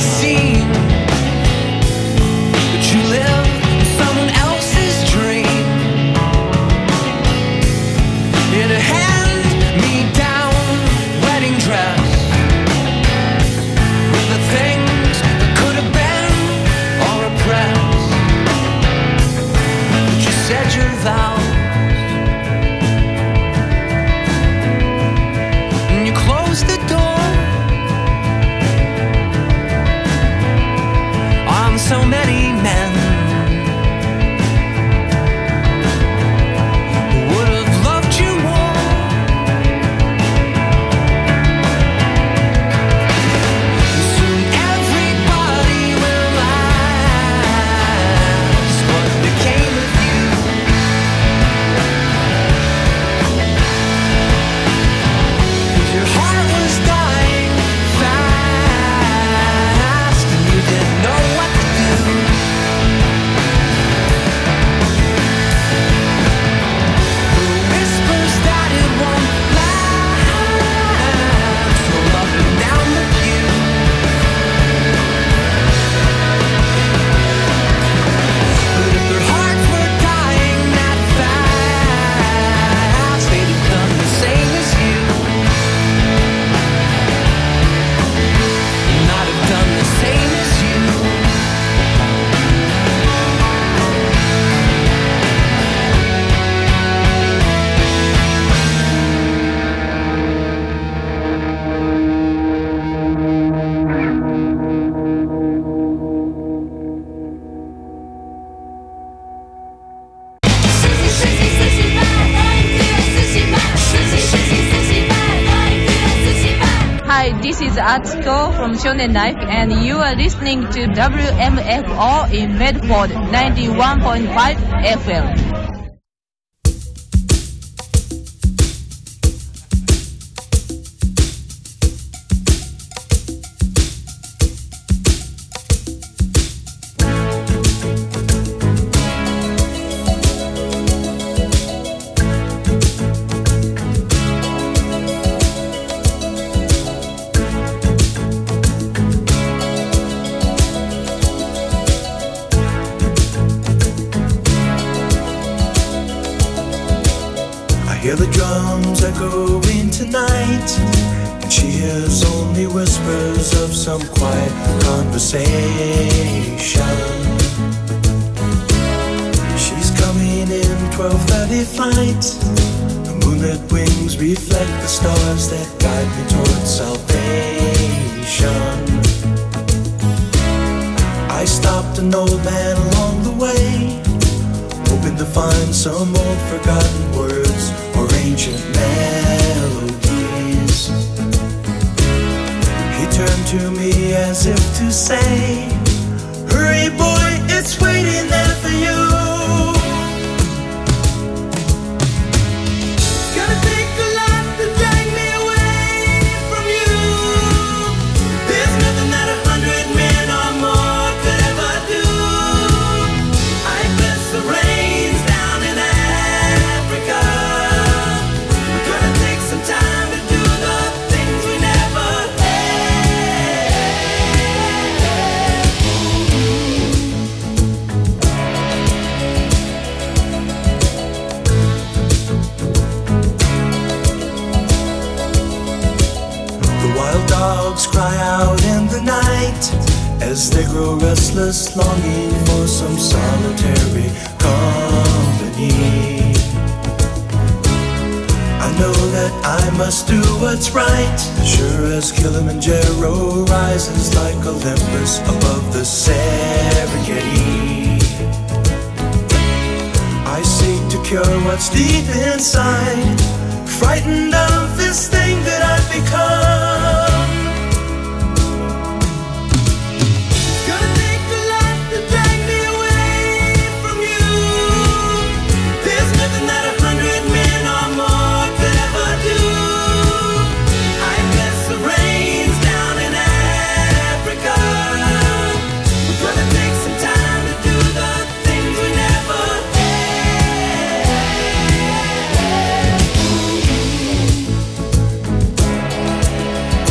seen. But you live in someone else's dream. In a hand-me-down wedding dress, with the things that could have been or repressed. But you said your vows, and you closed the door on so many men who would have loved you more. Soon everybody will ask what became of you. 'Cause your heart was dying fast, and you didn't know what to do. The whispers that it won't last roll up and down the pew. But if their hearts were dying that fast, they'd have done the same as you. Not have done the same as you. Hi, this is Atsuko from Shonen Life, and you are listening to WMFO in Medford 91.5 FM. Hear the drums echoing tonight, and she hears only whispers of some quiet conversation. She's coming in 12:30 flight. The moonlit wings reflect the stars that guide me towards salvation. I stopped an old man along the way, hoping to find some old forgotten words or ancient melodies. He turned to me as if to say, "Hurry boy, it's waiting there for you." It's gonna take a lot to drag me away from you. There's nothing that 100 men or more could ever do. I bless the rains down in Africa. We're gonna take some time to do the things we never had. The wild dogs cry out in the night as they grow restless, longing for some solitary company. I know that I must do what's right, sure as Kilimanjaro rises like Olympus above the Serengeti. I seek to cure what's deep inside, frightened of this thing that I've become. It's gonna take a lot to drag me away from you. There's nothing that 100 men or more could ever do. I bless the rains down in Africa. We're gonna take some time to do the things we never had.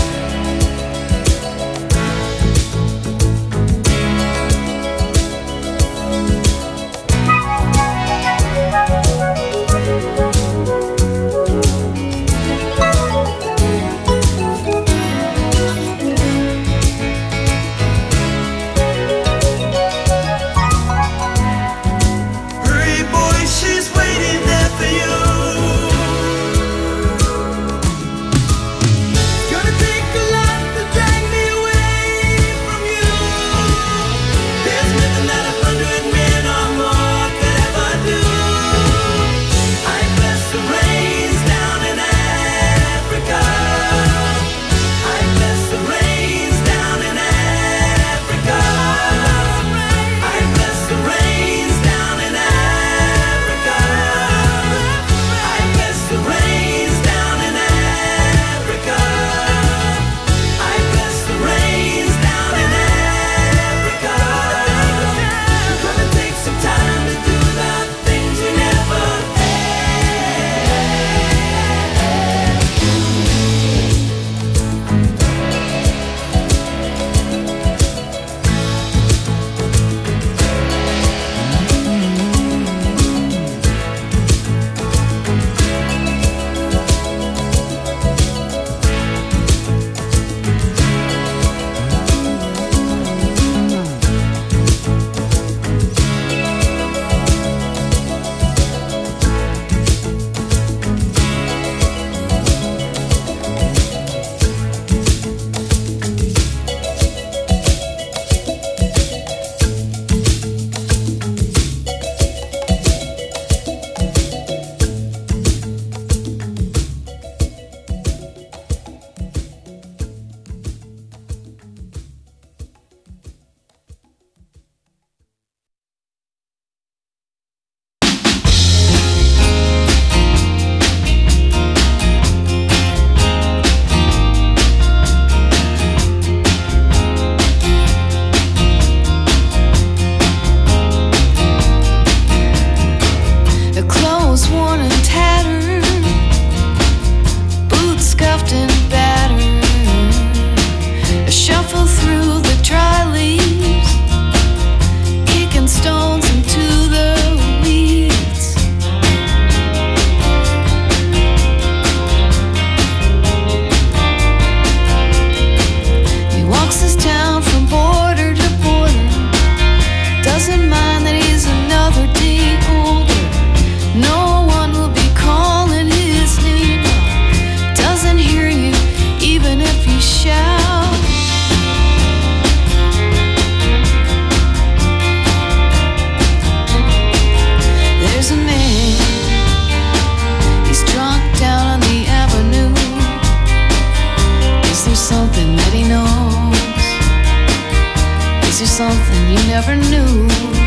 Is there something you never knew?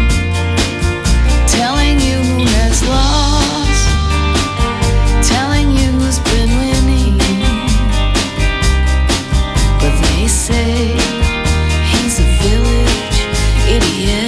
Telling you who has lost, telling you who's been winning. But they say he's a village idiot.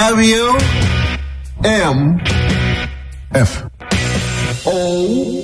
WMFO.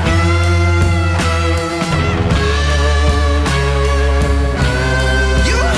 You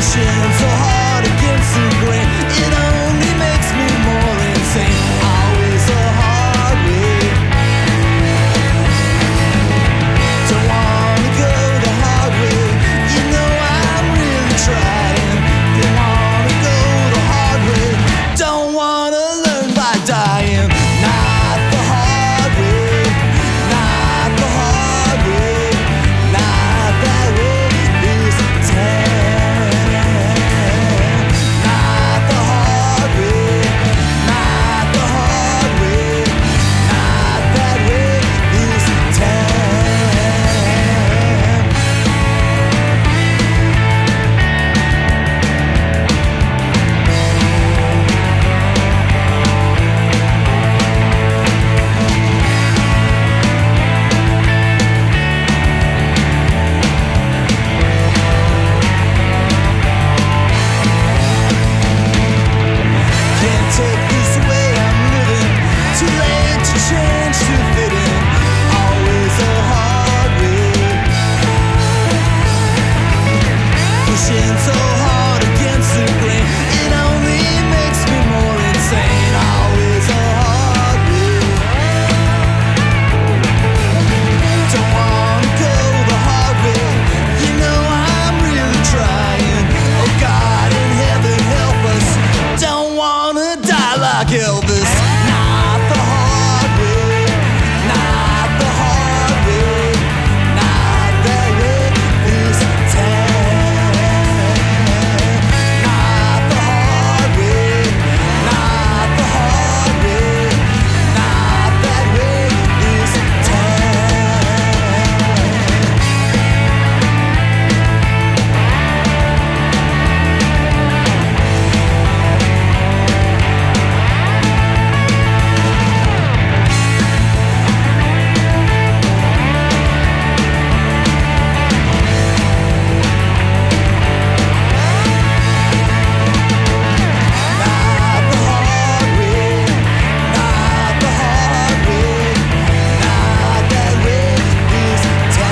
pushing so hard against the grain. It only makes me more insane. Always a hard way. Don't wanna go the hard way. You know I'm really trying. Don't wanna go the hard way. Don't wanna learn by dying. Not the hard way. Not the hard way. Not that way this time. Not the hard way. Not the hard way. Not that way this time. Can't take this way I'm living. Too late to change to fit in. Always a hard way. Pushing so hard against the grain. It only makes me more insane. Always a hard way. Don't wanna go the hard way. You know I'm really trying. Oh God in heaven help us. Don't wanna die like Elvis. Not the hard way. Not the hard way. Not that way this time. Not the hard way. Not the hard way. Not that way this time. Not the hard way. Not the hard way. Not that way this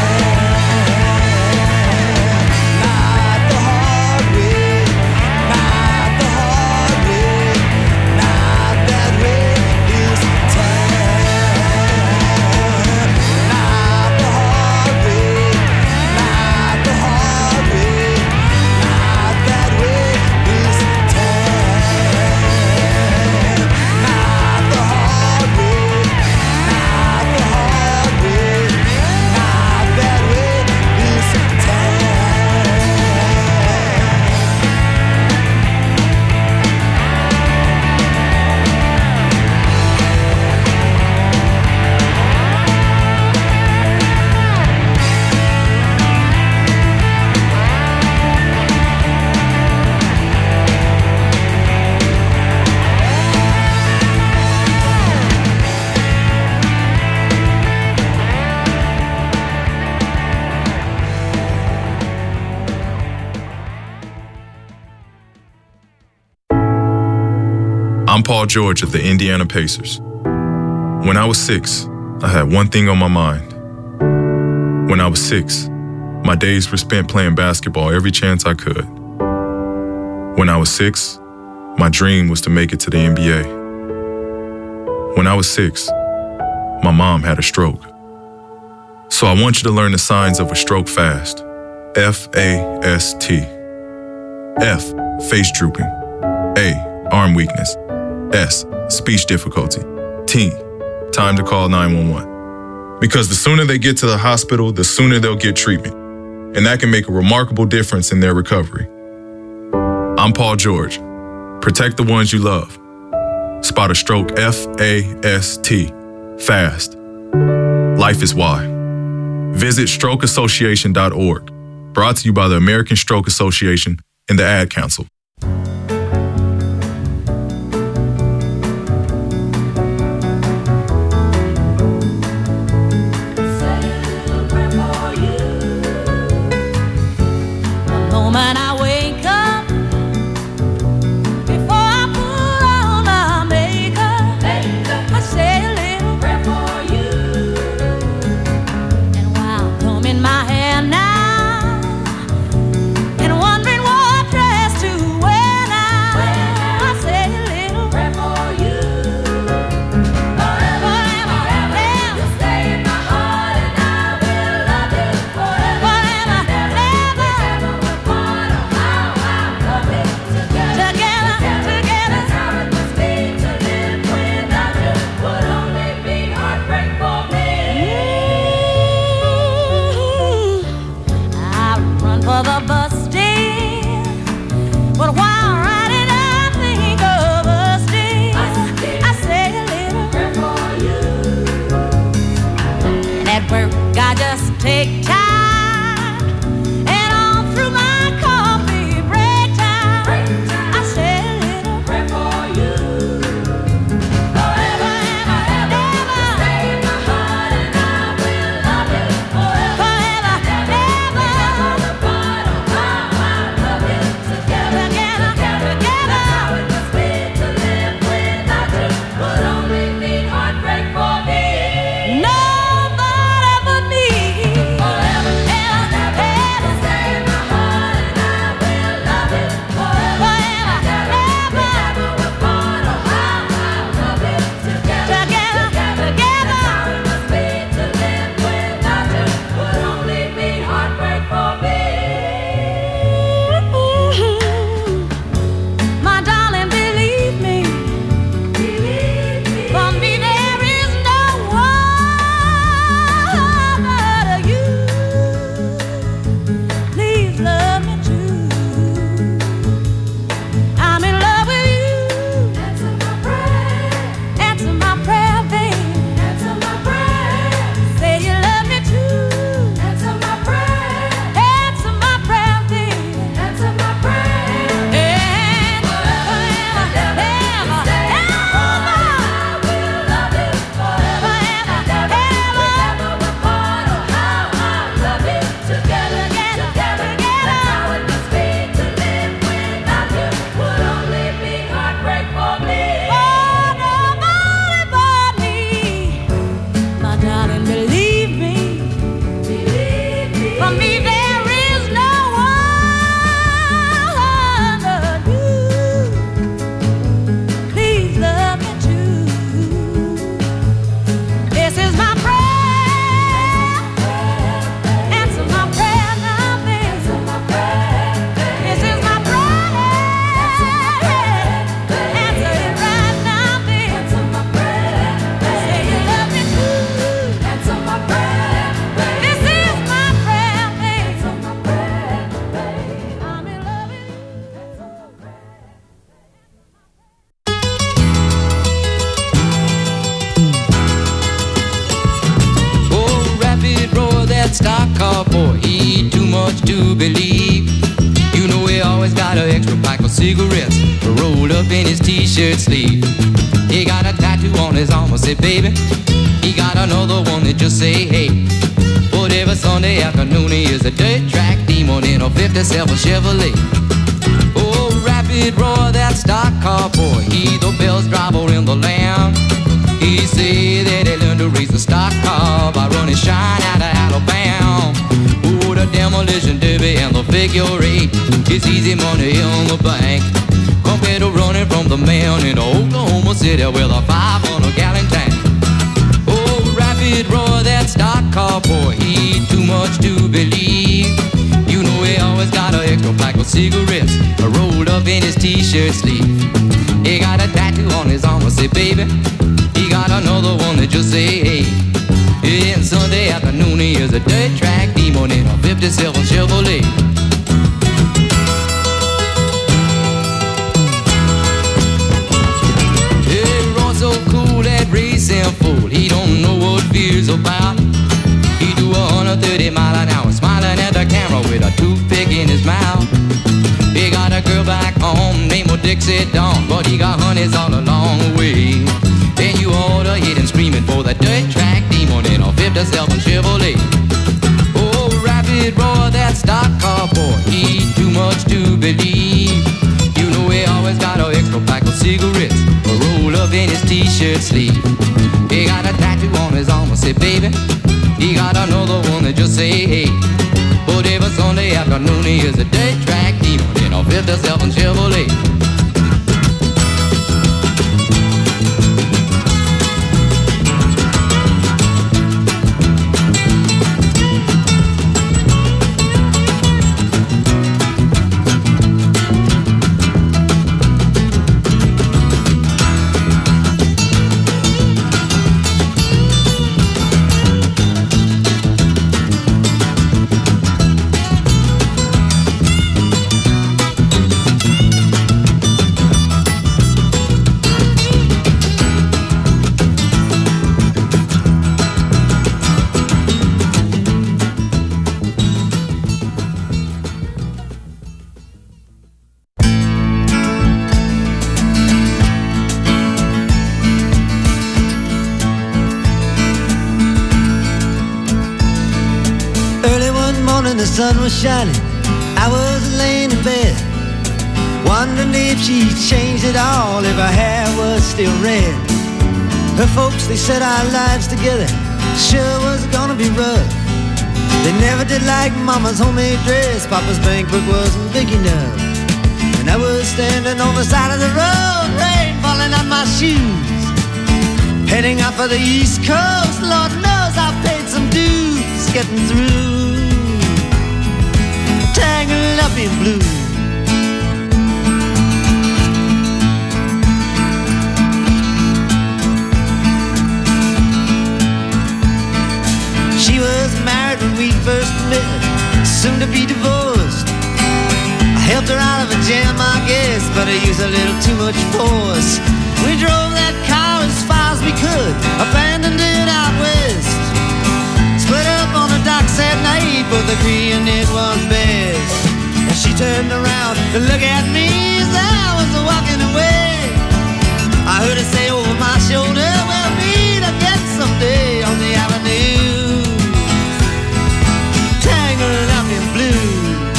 time. Not the hard way. Not the hard way. Not that way this time. Not the hard way. Not the hard way. Not that way this time. Not the hard way. Not the hard way. Not that way this I'm Paul George of the Indiana Pacers. When I was 6, I had one thing on my mind. When I was 6, my days were spent playing basketball every chance I could. When I was 6, my dream was to make it to the NBA. When I was 6, my mom had a stroke. So I want you to learn the signs of a stroke fast. F-A-S-T. F, face drooping. A, arm weakness. S, speech difficulty. T, time to call 911. Because the sooner they get to the hospital, the sooner they'll get treatment. And that can make a remarkable difference in their recovery. I'm Paul George. Protect the ones you love. Spot a stroke F-A-S-T. Fast. Life is why. Visit strokeassociation.org. Brought to you by the American Stroke Association and the Ad Council. And wondering what take time, and all through my coffee break time, I say a little prayer for you. Forever and ever, stay in my heart, and I will love you forever and ever. The bottom, how I love you together. That's how it must be to live without you. Would only mean heartbreak for me. Nobody but me. Forever and ever, stay in my heart, and I will love you forever and ever. We're born, oh how I love you together. That's how it must be to live without you. Would only mean heartbreak for me. My darling, believe me. For me there is no one but you. Please love me too. I'm in love with you. Answer my prayer. Answer my prayer, babe. Answer my prayer. Say you love me too. Answer my prayer. Answer my prayer, babe. Answer my prayer. And forever and ever, stay in my heart, I will love you forever and ever. We're born, oh how I love you together. That's how it must be to live without you. Would only be heartbreak for me. Oh, nobody but me. My darling, believe me. For me there is no one but you. Please love me too. This is my prayer. Answer my prayer now, baby. This is my prayer. Answer it right now, baby. Say you love me too. Answer my prayer. This is my prayer, baby. I'm in love with you. Oh, rapid roar, that stock car boy, he eat too much to believe. You know he always got an extra pack of cigarettes rolled up in his t-shirt sleeve. He got a tattoo on his arm, I say, baby. He got another one that just say, hey. But every Sunday afternoon he is a dirt track demon in a 57 Chevrolet. Oh, rapid roar, that stock car boy, he the best driver in the land. He say that he learned to race a stock car by running shine out of Alabama. Oh, the demolition derby and the figure eight is easy money in the bank compared to running from the man in Oklahoma City with a 500-gallon tank. Oh, rapid roar, that stock car boy, he eat too much to believe. You know he always got an extra pack of cigarettes rolled up in his t-shirt sleeve. He got a tattoo on his arm, I say, baby. He got another one that just say, hey. And Sunday afternoon he is a dirt track demon in a 57 Chevrolet. He runs so cool, that racing fool, he don't know what fear's about. He do 130 mile an hour, smiling at the camera with a toothpick in his mouth. He got a girl back home named Dixie Dawn, but he got honeys all along the way. Then you ought to hit him screaming for the dirt track demon in a 57 Chevrolet. Oh, rapid roar, that stock car boy, he eat too much to believe. You know he always got an extra pack of cigarettes rolled up in his t-shirt sleeve. He got a tattoo on his arm, I say, baby. He got another one that just say, hey. But every Sunday afternoon he is a dirt track demon in a 57 Chevrolet. when the sun was shining, I was laying in bed, wondering if she changed it all, if her hair was still red. Her folks, they said our lives together sure was gonna be rough. They never did like Mama's homemade dress, Papa's bank book wasn't big enough. And I was standing on the side of the road, rain falling on my shoes, heading out for the East Coast. Lord knows I paid some dues getting through, tangled up in blue. She was married when we first met, soon to be divorced. I helped her out of a jam, I guess, but I used a little too much force. We drove that car as far as we could, abandoned it out west. Split up on the docks at night, both agreeing it was best. And she turned around to look at me as I was walking away. I heard her say over my shoulder, we'll meet again someday on the avenue, tangled up in blue.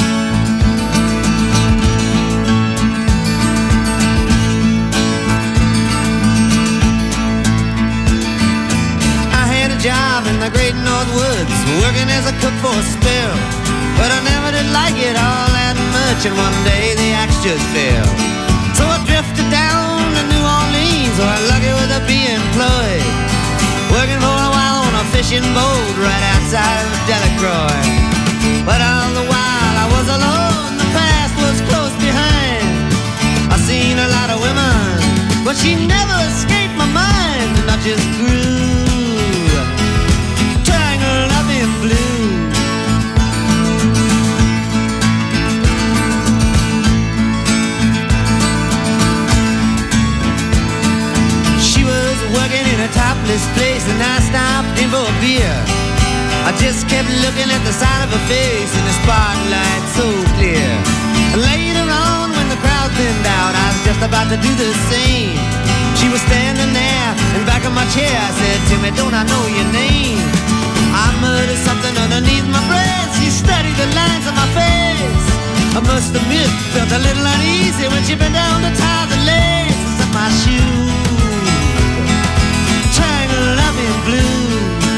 Job in the great North Woods, working as a cook for a spell, but I never did like it all that much, and one day the axe just fell. So I drifted down to New Orleans, where lucky with a be employed, working for a while on a fishing boat right outside of Delacroix. But all the while I was alone, the past was close behind. I seen a lot of women, but she never escaped my mind, and I just grew blue. She was working in a topless place, and I stopped in for a beer. I just kept looking at the side of her face in the spotlight so clear. Later on, when the crowd thinned out, I was just about to do the same. She was standing there in back of my chair. I said, Timmy, don't I know your name? I muttered something underneath my breath. She studied the lines on my face. I must admit, felt a little uneasy when she bent down to tie the laces of my shoes, tangled up in blue.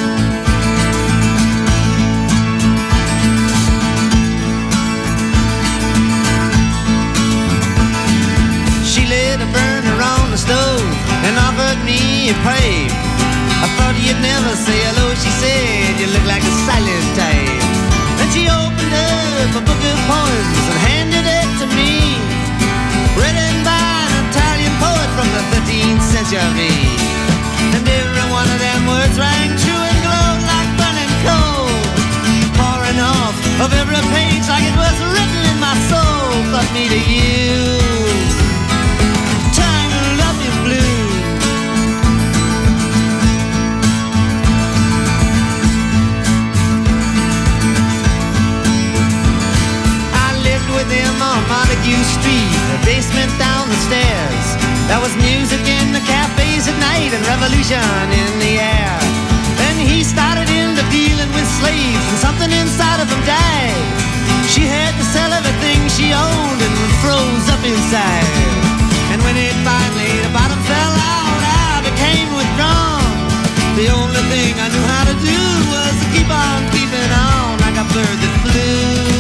She lit a burner on the stove and offered me a pipe. I thought you'd never say hello, she said, you look like a silent type. Then she opened up a book of poems and handed it to me, written by an Italian poet from the 13th century. And every one of them words rang true and glowed like burning coal, pouring off of every page like it was written in my soul. But me to you, tangled up in blue. With him on Montague Street, the basement down the stairs. There was music in the cafes at night and revolution in the air. Then he started into dealing with slaves, and something inside of him died. She had to sell everything she owned and froze up inside. And when it finally, the bottom fell out, I became withdrawn. The only thing I knew how to do was to keep on keeping on like a bird that flew.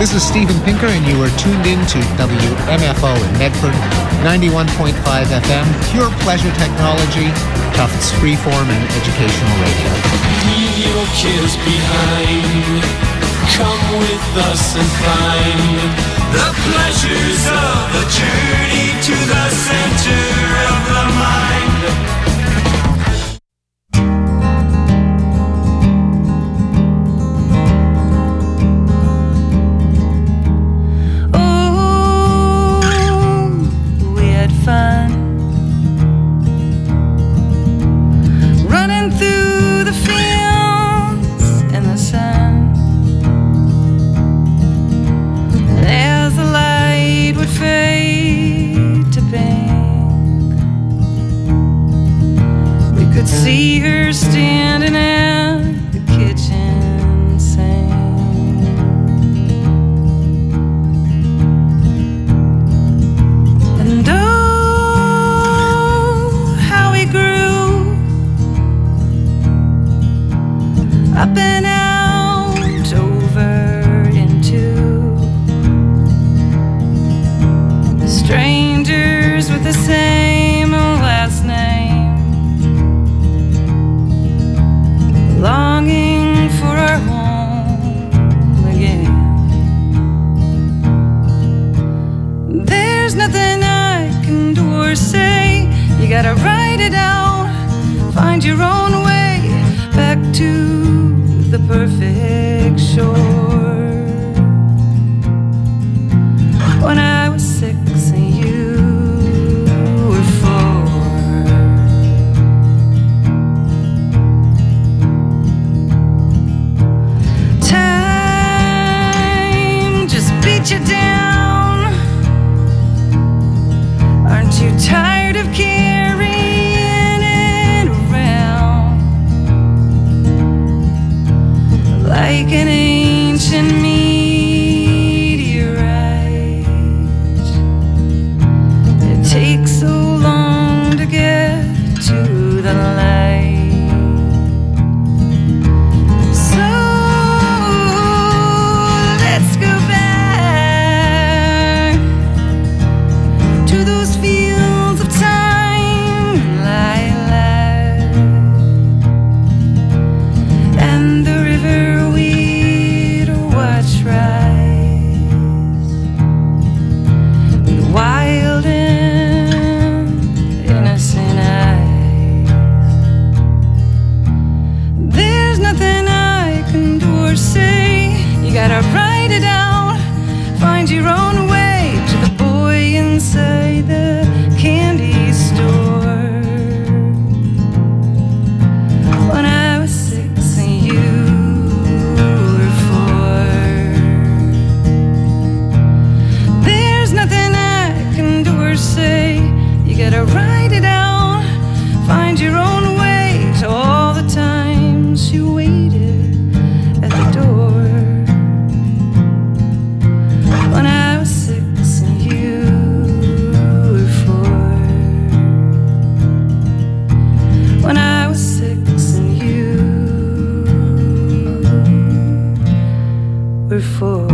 This is Steven Pinker, and you are tuned in to WMFO in Medford, 91.5 FM, pure pleasure technology, Tufts freeform and educational radio. Leave your cares behind. Come with us and find the pleasures of the journey to the center of the mind. See her standing at the kitchen sink. And oh, how he grew up and out over into strangers with the same last name. Longing for our home again. There's nothing I can do or say. You gotta write it out, find your own way back to the perfect shore. When I was 6 and you were 4. You down. Aren't you tired of carrying it around like an ancient meteorite? It takes so long to get to the light. So let's go back to those fields of time, lilac, and the river we'd watch rise with wild and innocent eyes. There's nothing I can do or say. You gotta write it out, find your own way to the boy inside the candy store. When I was 6 and you were 4. There's nothing I can do or say. You gotta write it out, find your own way to all the times you waited at the door. When I was 6 and you were 4. When I was 6 and you were 4.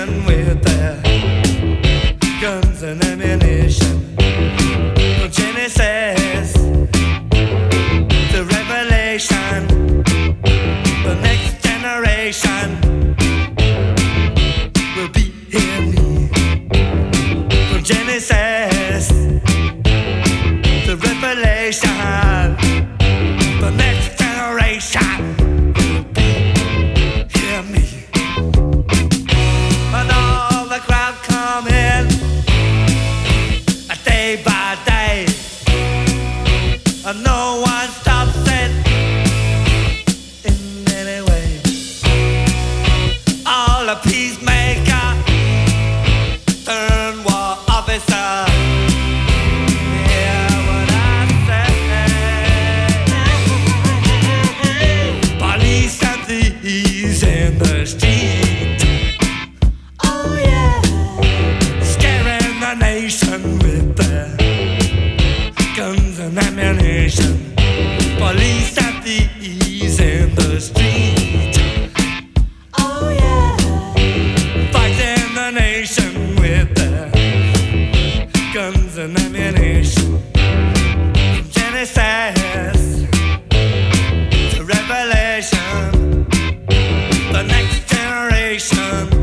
nation with their guns and ammunition. From Genesis to Revelation, the next generation will be in me. From Genesis to Revelation, the next generation will be hear me. And all the crowd come in day by day, and no one stops it in any way. All the peacemaker turn war officer. Hear what I say. Police and thieves in the street. Oh yeah, scaring the nation with their guns and ammunition. Police and thieves in the street. Oh yeah, fighting the nation with their guns and ammunition. From Genesis to Revelation, the next generation